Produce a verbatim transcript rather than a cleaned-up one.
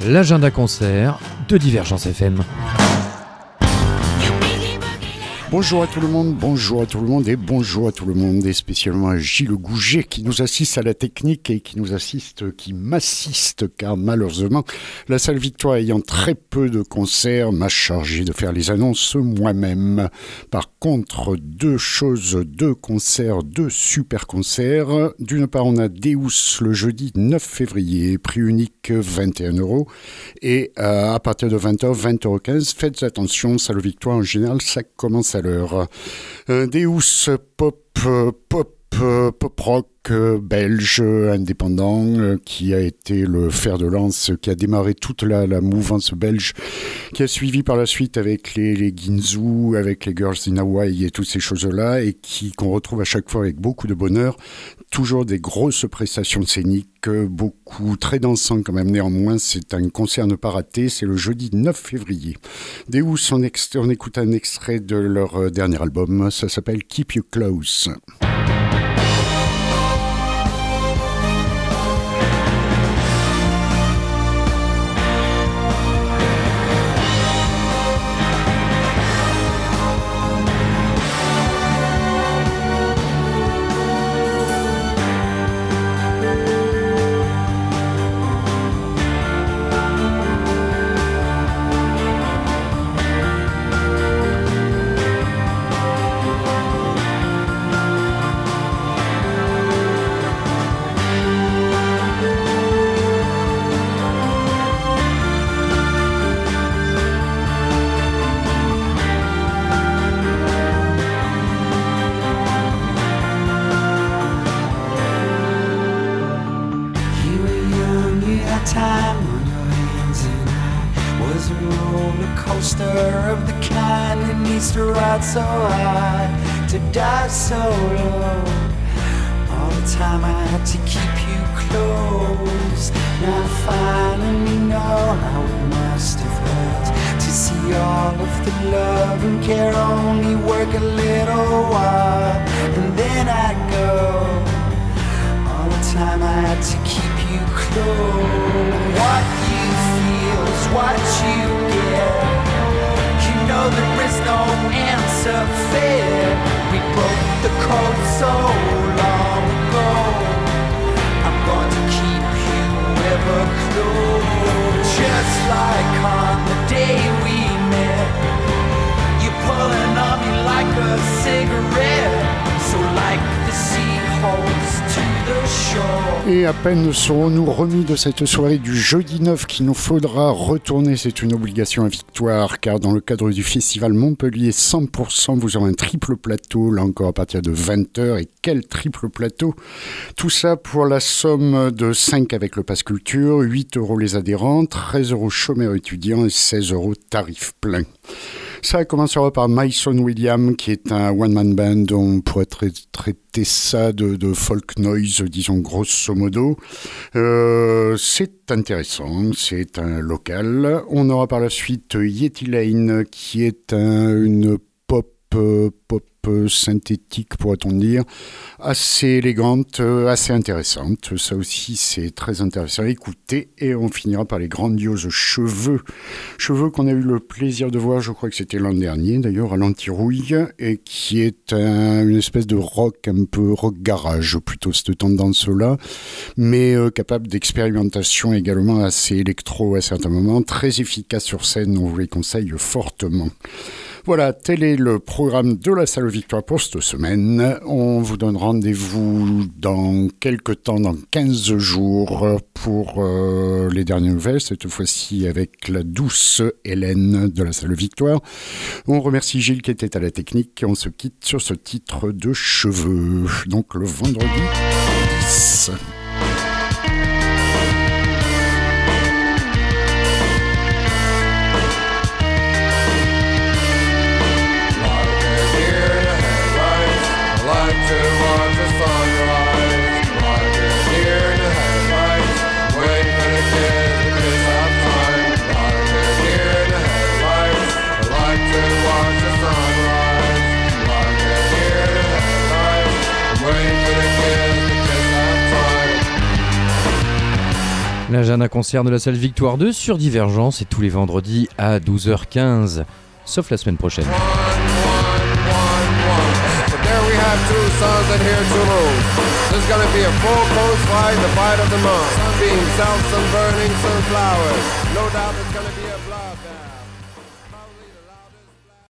l'agenda concert de Divergence F M. Bonjour à tout le monde, bonjour à tout le monde et bonjour à tout le monde et spécialement à Gilles Gouget qui nous assiste à la technique et qui nous assiste, qui m'assiste car malheureusement la salle Victoire ayant très peu de concerts m'a chargé de faire les annonces moi-même. Par contre, deux choses, deux concerts, deux super concerts. D'une part, on a Deus le jeudi neuf février, prix unique vingt et un euros et euh, à partir de vingt heures, vingt heures quinze, faites attention, salle Victoire en général ça commence à l'heure. Euh, Deus pop, euh, pop, euh, pop rock euh, belge indépendant euh, qui a été le fer de lance, qui a démarré toute la, la mouvance belge, qui a suivi par la suite avec les, les Ginzu, avec les Girls in Hawaii et toutes ces choses-là, et qui qu'on retrouve à chaque fois avec beaucoup de bonheur. Toujours des grosses prestations scéniques, beaucoup très dansant quand même néanmoins. C'est un concert à ne pas rater, c'est le jeudi neuf février. Deus, on, ex- on écoute un extrait de leur dernier album, ça s'appelle Keep You Close. So high, to die so low. All the time I had to keep you close. Now I finally know how it must have hurt to see all of the love and care only work a little while, and then I go. All the time I had to keep you close. What you feel is what you get. No, there is no answer fair. We broke the code so long ago. I'm going to keep you ever close. Just like on the day we met. You're pulling on me like a cigarette. So like the sea holds to the shore. Et à peine serons-nous remis de cette soirée du jeudi neuf qu'il nous faudra retourner, c'est une obligation à Victoire, car dans le cadre du festival Montpellier cent pour cent, vous aurez un triple plateau, là encore à partir de vingt heures, et quel triple plateau! Tout ça pour la somme de cinq avec le pass culture, huit euros les adhérents, treize euros chômeurs étudiants et seize euros tarif plein. Ça commencera par Mason Williams, qui est un one-man band, on pourrait tra- traiter ça de, de folk noise, disons grosso modo. Euh, c'est intéressant, c'est un local. On aura par la suite Yeti Lane, qui est un, une pop, euh, pop synthétique, pourrait-on dire, assez élégante, assez intéressante. Ça aussi, c'est très intéressant à écouter. Et on finira par les grandioses Cheveux. Cheveux qu'on a eu le plaisir de voir, je crois que c'était l'an dernier, d'ailleurs, à l'Antirouille, et qui est un, une espèce de rock, un peu rock garage, plutôt cette tendance-là, mais euh, capable d'expérimentation également assez électro à certains moments, très efficace sur scène, on vous les conseille fortement. Voilà, tel est le programme de la salle Victoire pour cette semaine. On vous donne rendez-vous dans quelques temps, dans quinze jours, pour euh, les dernières nouvelles, cette fois-ci avec la douce Hélène de la salle Victoire. On remercie Gilles qui était à la technique et on se quitte sur ce titre de Cheveux, donc le vendredi dix. Waiting for the kiss, the kiss of time. L'agenda concert de la salle Victoire deux sur Divergence et tous les vendredis à douze heures quinze, sauf la semaine prochaine. There we have two suns and here Toulouse. There's gonna be a full coast fight, the fight of the month. Sunbeams, south, sun burning, sunflowers. No doubt there's gonna be a bloodbath.